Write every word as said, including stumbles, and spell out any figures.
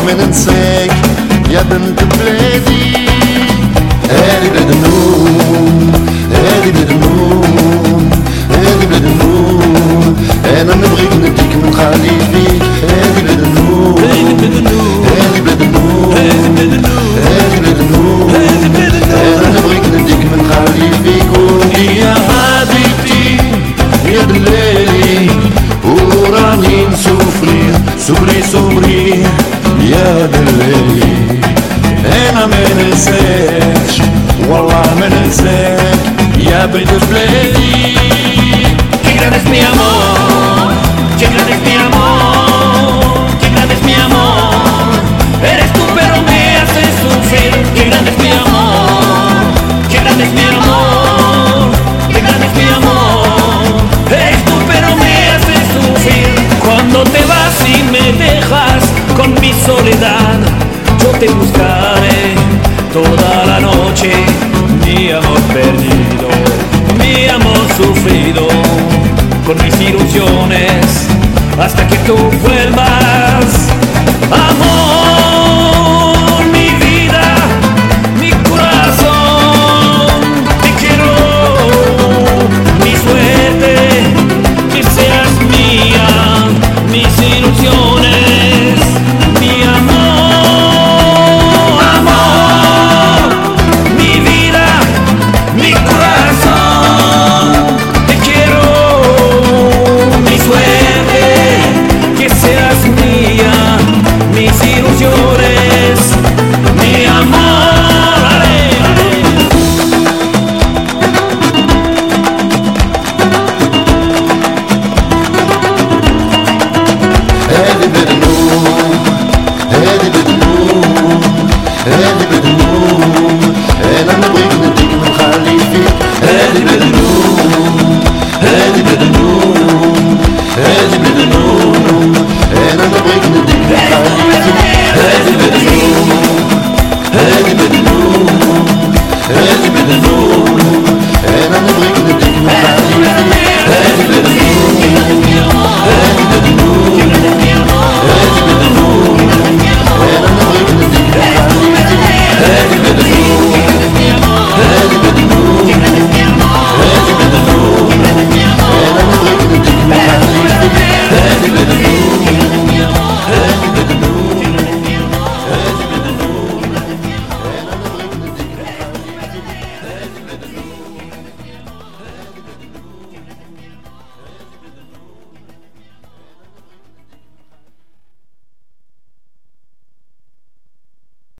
me ننساك يا بنت بلادي. هذه بلاد النور، هذه بلاد النور، هذه بلاد النور. انا نبغيك نديك من خالي فيك. هذه بلاد النور، هذه بلاد النور، هذه بلاد النور، هذه بلاد النور، هذه بلاد النور، هذه بلاد النور. انا نبغيك نديك من خالي فيك. قولي يا حبيبتي يا دلالي وراني نسوفري سوبري سوبري يا دلالي. انا ما ننساكش والله ما ننساك يا بنت بلادي. Qué grande es mi amor, qué grande es mi amor, qué grande es mi amor. Eres tú pero me haces sufrir. Qué grande es mi amor, qué grande es mi amor, qué grande es mi amor. Eres tú pero me haces sufrir. Cuando te vas y me dejas con mi soledad, yo te buscaré toda la noche. Mi amor perdido, mi amor sufrido, con mis ilusiones, hasta que tú vuelvas.